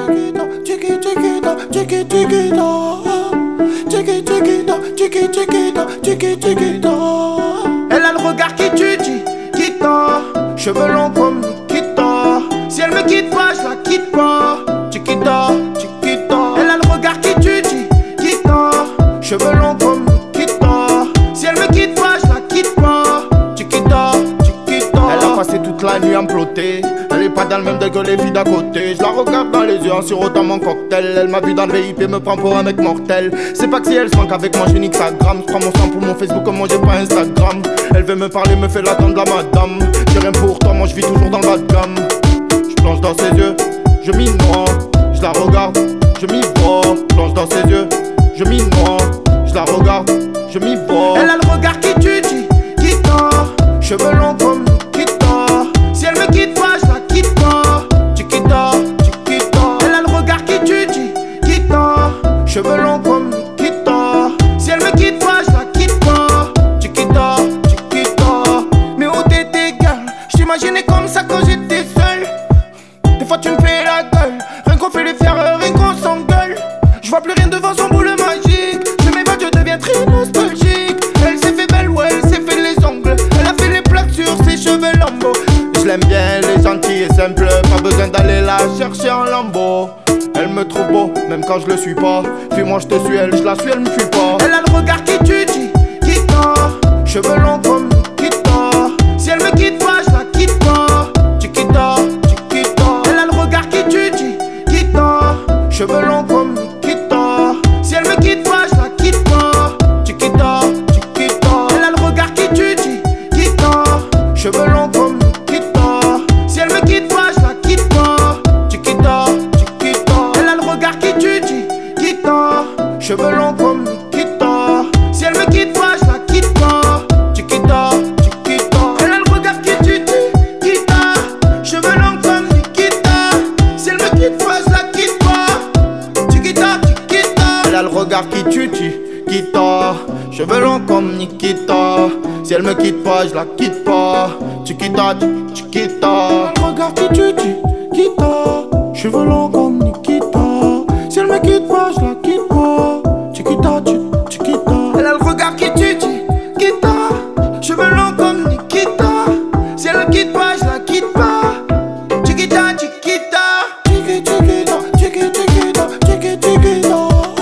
Elle a le regard qui tue, qui tord. Cheveux longs comme Nikita. Si elle me quitte pas, je la quitte pas. Chiquita, chiquita. Elle a le regard qui tue, qui tord. Cheveux longs comme Nikita. Si elle me quitte pas, je la quitte pas. Chiquita, chiquita. Elle a passé toute la nuit à me plotter. Elle est pas dans le même degré que les filles d'à côté. Je la regarde dans les yeux en sirotant mon cocktail. Elle m'a vu dans le VIP et me prend pour un mec mortel. C'est pas que si elle se manque avec moi, j'ai nique sa gramme. Je prends mon sang pour mon Facebook comme moi j'ai pas Instagram. Elle veut me parler, me fait l'attendre la madame. J'ai rien pour toi, moi je vis toujours dans le bas de gamme. Je plonge dans ses yeux, je m'y noie. Je la regarde, je m'y vois. Je plonge dans ses yeux, je m'y noie. Je la regarde, je m'y vois. Elle a le regard qui tue, qui tord. Cheveux longs comme Nikita. Si elle me quitte pas, je la quitte pas. Chiquita, chiquita. Elle a le regard qui tue, qui tord. Cheveux longs comme Nikita. Si elle me quitte pas, je la quitte pas. Chiquita, chiquita. Mais où t'étais, girl? J'imaginais comme ça quand j'étais seul. Des fois tu me fais la gueule. Rien qu'on fait les faire, rien qu'on s'engueule. Je vois plus rien devant son boule magique. Je m'évade, je deviens très nostalgique. Elle s'est fait belle, ouais, elle s'est fait les ongles. Elle a fait les plaques sur ses cheveux lambeaux. Je l'aime bien, elle est gentille et simple. Pas besoin d'aller la chercher en lambeau. Elle me trouve beau, même quand je le suis pas. Fuis-moi, je te suis, elle, je la suis, elle me fuit pas. Elle a le regard qui tue, qui tord. Cheveux longs comme Nikita. Si elle me quitte pas, je la quitte pas. Chiquita, chiquita. Elle a le regard qui tue, qui tord. Cheveux longs comme Nikita. Si elle me quitte pas, je la quitte pas. Chiquita, chiquita. Elle a le regard qui tue, qui tord. Cheveux longs comme Nikita. Si elle me quitte pas, je la quitte pas. Chiquita, chiquita. Elle a le regard qui tue, qui tord. Cheveux longs comme Nikita. Si elle me quitte pas, je la quitte pas. Chiquita, chiquita. Elle a le regard qui tue, qui tord. Cheveux longs comme Nikita. Si elle me quitte pas, je la quitte pas. Chiquita, chiquita. Elle a le regard qui tue, qui tord. Cheveux longs comme Nikita. Si elle me quitte pas, je la quitte pas. Chiquita, chiquita. Elle a le regard qui tue, qui tord. Cheveux longs comme Nikita. Si elle me quitte pas, je la quitte pas. Chiquita, chiquita. Elle a le regard qui tue, qui tord. Cheveux longs comme Nikita. Si elle me quitte pas, je la quitte pas. Chiquita, chiquita. Chiquita, chiquita, chiquita, chiquita.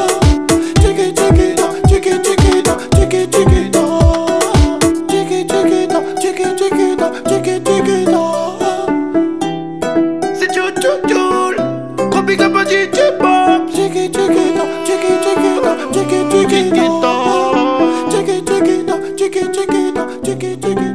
Chiquita, chiquita, chiquita, chiquita. Chiquita, chiquita, chiquita. C'est Joule. Gros big up à DJ Bob. Chiquita, chiquita, chiquita, chiquita. Chiquita, chiquita, chiquita, chiquita.